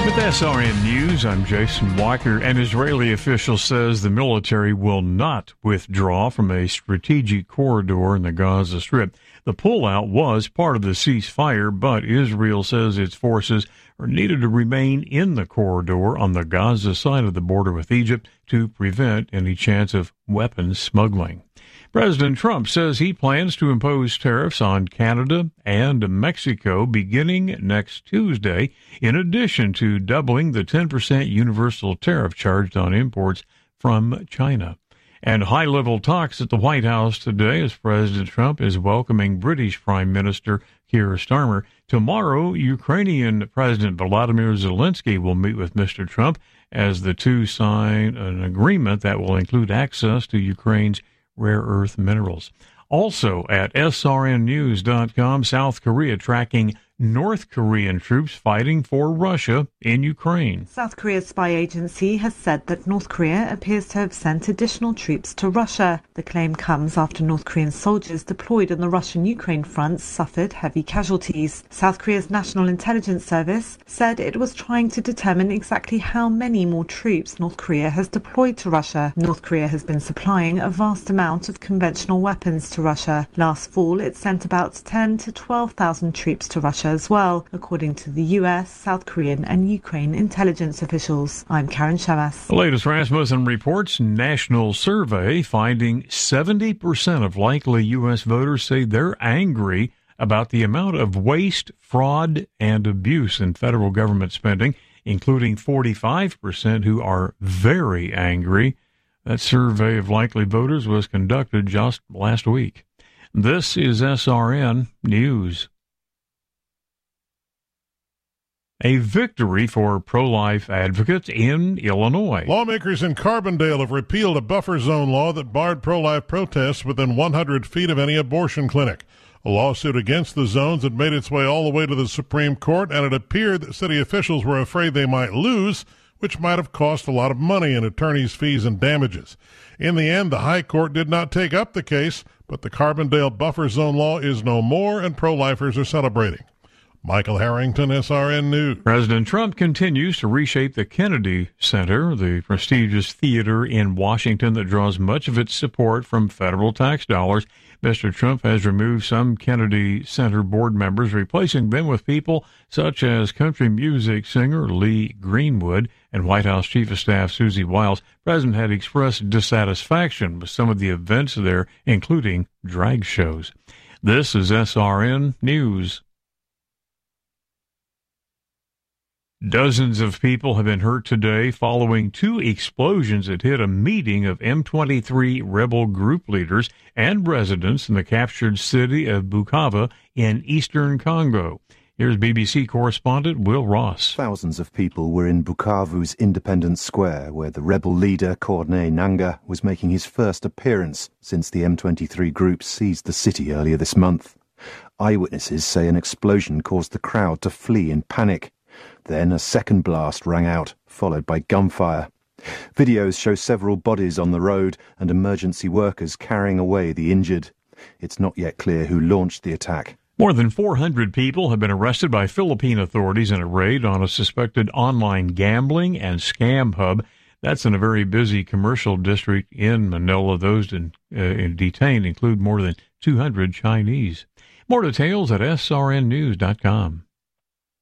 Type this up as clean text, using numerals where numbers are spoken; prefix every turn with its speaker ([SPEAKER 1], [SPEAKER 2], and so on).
[SPEAKER 1] With SRN News, I'm Jason Walker. An Israeli official says the military will not withdraw from a strategic corridor in the Gaza Strip. The pullout was part of the ceasefire, but Israel says its forces are needed to remain in the corridor on the Gaza side of the border with Egypt to prevent any chance of weapons smuggling. President Trump says he plans to impose tariffs on Canada and Mexico beginning next Tuesday, in addition to doubling the 10% universal tariff charged on imports from China. And high-level talks at the White House today as President Trump is welcoming British Prime Minister Keir Starmer. Tomorrow, Ukrainian President Volodymyr Zelensky will meet with Mr. Trump as the two sign an agreement that will include access to Ukraine's rare earth minerals. Also at srnnews.com, South Korea tracking North Korean troops fighting for Russia in Ukraine.
[SPEAKER 2] South Korea's spy agency has said that North Korea appears to have sent additional troops to Russia. The claim comes after North Korean soldiers deployed on the Russian-Ukraine front suffered heavy casualties. South Korea's National Intelligence Service said it was trying to determine exactly how many more troops North Korea has deployed to Russia. North Korea has been supplying a vast amount of conventional weapons to Russia. Last fall, it sent about 10,000 to 12,000 troops to Russia as well, according to the US, South Korean and Ukraine intelligence officials. I'm Karen Shamas.
[SPEAKER 1] The latest Rasmussen reports national survey finding 70% of likely U.S. voters say they're angry about the amount of waste, fraud, and abuse in federal government spending, including 45% who are very angry. That survey of likely voters was conducted just last week. This is SRN News. A victory for pro-life advocates in Illinois.
[SPEAKER 3] Lawmakers in Carbondale have repealed a buffer zone law that barred pro-life protests within 100 feet of any abortion clinic. A lawsuit against the zones had made its way all the way to the Supreme Court, and it appeared that city officials were afraid they might lose, which might have cost a lot of money in attorneys' fees and damages. In the end, the High Court did not take up the case, but the Carbondale buffer zone law is no more, and pro-lifers are celebrating. Michael Harrington, SRN News.
[SPEAKER 1] President Trump continues to reshape the Kennedy Center, the prestigious theater in Washington that draws much of its support from federal tax dollars. Mr. Trump has removed some Kennedy Center board members, replacing them with people such as country music singer Lee Greenwood and White House Chief of Staff Susie Wiles. The president had expressed dissatisfaction with some of the events there, including drag shows. This is SRN News. Dozens of people have been hurt today following two explosions that hit a meeting of M23 rebel group leaders and residents in the captured city of Bukavu in eastern Congo. Here's BBC correspondent Will Ross.
[SPEAKER 4] Thousands of people were in Bukavu's Independence Square, where the rebel leader, Corneille Nangaa, was making his first appearance since the M23 group seized the city earlier this month. Eyewitnesses say an explosion caused the crowd to flee in panic. Then a second blast rang out, followed by gunfire. Videos show several bodies on the road and emergency workers carrying away the injured. It's not yet clear who launched the attack.
[SPEAKER 1] More than 400 people have been arrested by Philippine authorities in a raid on a suspected online gambling and scam hub. That's in a very busy commercial district in Manila. Those detained include more than 200 Chinese. More details at srnnews.com.